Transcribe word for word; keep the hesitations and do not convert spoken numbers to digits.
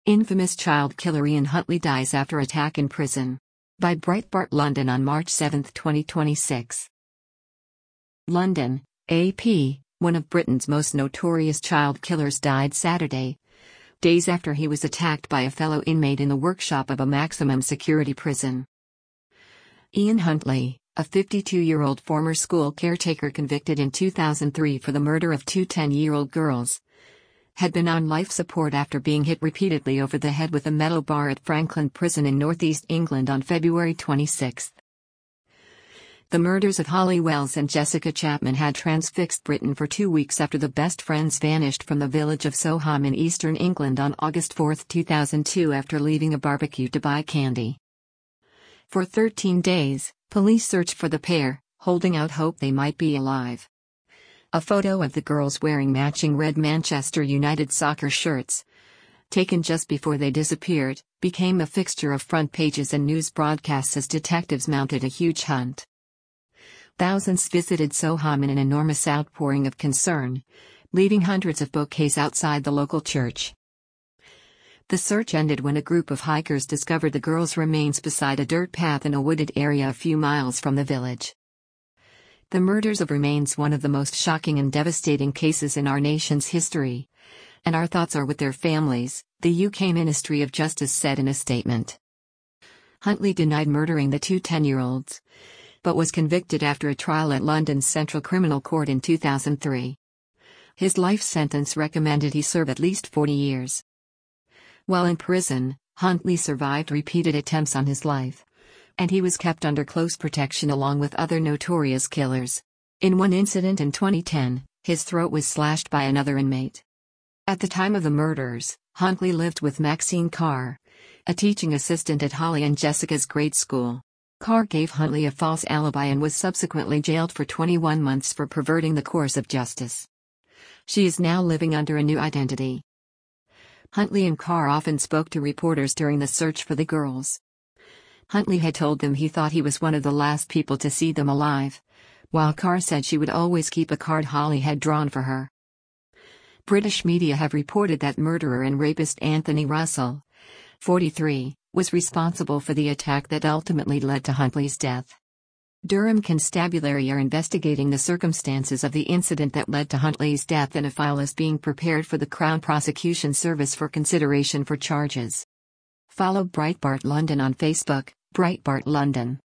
Infamous child killer Ian Huntley dies after attack in prison. By Breitbart London on March seventh, twenty twenty-six. London, A P, one of Britain's most notorious child killers died Saturday, days after he was attacked by a fellow inmate in the workshop of a maximum security prison. Ian Huntley, a fifty-two-year-old former school caretaker convicted in two thousand three for the murder of two ten-year-old girls, had been on life support after being hit repeatedly over the head with a metal bar at Franklin Prison in northeast England on February twenty-sixth. The murders of Holly Wells and Jessica Chapman had transfixed Britain for two weeks after the best friends vanished from the village of Soham in eastern England on August fourth, two thousand two after leaving a barbecue to buy candy. For thirteen days, police searched for the pair, holding out hope they might be alive. A photo of the girls wearing matching red Manchester United soccer shirts, taken just before they disappeared, became a fixture of front pages and news broadcasts as detectives mounted a huge hunt. Thousands visited Soham in an enormous outpouring of concern, leaving hundreds of bouquets outside the local church. The search ended when a group of hikers discovered the girls' remains beside a dirt path in a wooded area a few miles from the village. The murders of remains one of the most shocking and devastating cases in our nation's history, and our thoughts are with their families, the U K Ministry of Justice said in a statement. Huntley denied murdering the two ten-year-olds, but was convicted after a trial at London's Central Criminal Court in two thousand three. His life sentence recommended he serve at least forty years. While in prison, Huntley survived repeated attempts on his life, and he was kept under close protection along with other notorious killers. In one incident in twenty ten, his throat was slashed by another inmate. At the time of the murders, Huntley lived with Maxine Carr, a teaching assistant at Holly and Jessica's grade school. Carr gave Huntley a false alibi and was subsequently jailed for twenty-one months for perverting the course of justice. She is now living under a new identity. Huntley and Carr often spoke to reporters during the search for the girls. Huntley had told them he thought he was one of the last people to see them alive, while Carr said she would always keep a card Holly had drawn for her. British media have reported that murderer and rapist Anthony Russell, forty-three, was responsible for the attack that ultimately led to Huntley's death. Durham Constabulary are investigating the circumstances of the incident that led to Huntley's death, and a file is being prepared for the Crown Prosecution Service for consideration for charges. Follow Breitbart London on Facebook, Breitbart London.